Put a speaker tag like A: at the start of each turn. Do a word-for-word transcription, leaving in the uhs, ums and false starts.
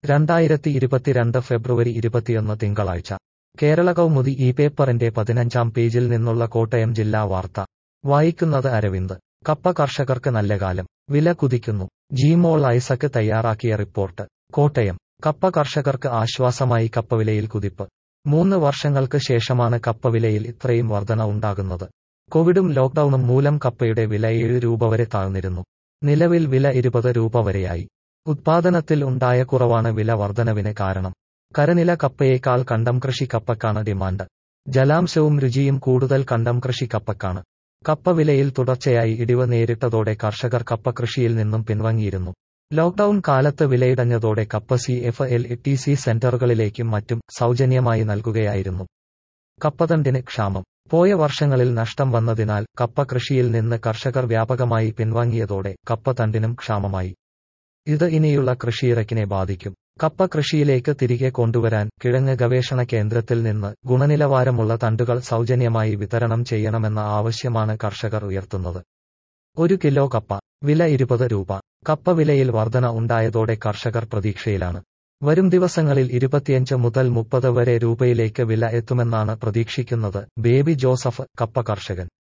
A: രണ്ടായിരത്തി ഇരുപത്തിരണ്ട് ഫെബ്രുവരി ഇരുപത്തിയൊന്ന് തിങ്കളാഴ്ച കേരള കൗമുദി ഈ പേപ്പറിന്റെ പതിനഞ്ചാം പേജിൽ നിന്നുള്ള കോട്ടയം ജില്ലാ വാർത്ത വായിക്കുന്നത് അരവിന്ദ്. കപ്പ കർഷകർക്ക് നല്ല കാലം, വില കുതിക്കുന്നു. ജിമോൾ ഐസക് തയ്യാറാക്കിയ റിപ്പോർട്ട്. കോട്ടയം. കപ്പ കർഷകർക്ക് ആശ്വാസമായി കപ്പവിലയിൽ കുതിപ്പ്. മൂന്ന് വർഷങ്ങൾക്ക് ശേഷമാണ് കപ്പവിലയിൽ ഇത്രയും വർധന ഉണ്ടാകുന്നത്. കോവിഡും ലോക്ഡൌണും മൂലം കപ്പയുടെ വില ഏഴ് രൂപ വരെ താഴ്ന്നിരുന്നു. നിലവിൽ വില ഇരുപത് രൂപ വരെയായി. ഉത്പാദനത്തിൽ ഉണ്ടായ കുറവാണ് വില വർധനവിന് കാരണം. കരനില കപ്പയേക്കാൾ കണ്ടം കൃഷി കപ്പക്കാണ് ഡിമാൻഡ്. ജലാംശവും രുചിയും കൂടുതൽ കണ്ടം കൃഷി കപ്പക്കാണ്. കപ്പ വിലയിൽ തുടർച്ചയായി ഇടിവ് നേരിട്ടതോടെ കർഷകർ കപ്പ കൃഷിയിൽ നിന്നും പിൻവാങ്ങിയിരുന്നു. ലോക്ഡൌൺ കാലത്ത് വിലയിടഞ്ഞതോടെ കപ്പ C F L T C സെന്ററുകളിലേക്കും മറ്റും സൗജന്യമായി നൽകുകയായിരുന്നു. കപ്പതണ്ടിന് ക്ഷാമം. പോയ വർഷങ്ങളിൽ നഷ്ടം വന്നതിനാൽ കപ്പ കൃഷിയിൽ നിന്ന് കർഷകർ വ്യാപകമായി പിൻവാങ്ങിയതോടെ കപ്പതണ്ടിനും ക്ഷാമമായി. ഇത് ഇനിയുള്ള കൃഷിയിറക്കിനെ ബാധിക്കും. കപ്പ കൃഷിയിലേക്ക് തിരികെ കൊണ്ടുവരാൻ കിഴങ്ങ് ഗവേഷണ കേന്ദ്രത്തിൽ നിന്ന് ഗുണനിലവാരമുള്ള തണ്ടുകൾ സൗജന്യമായി വിതരണം ചെയ്യണമെന്ന ആവശ്യമാണ് കർഷകർ ഉയർത്തുന്നത്. ഒരു കിലോ കപ്പ വില ഇരുപത് രൂപ. കപ്പ വിലയിൽ വർധന ഉണ്ടായതോടെ കർഷകർ പ്രതീക്ഷയിലാണ്. വരും ദിവസങ്ങളിൽ ഇരുപത്തിയഞ്ച് മുതൽ മുപ്പത് വരെ രൂപയിലേക്ക് വില എത്തുമെന്നാണ് പ്രതീക്ഷിക്കുന്നത്. ബേബി ജോസഫ്, കപ്പ കർഷകൻ.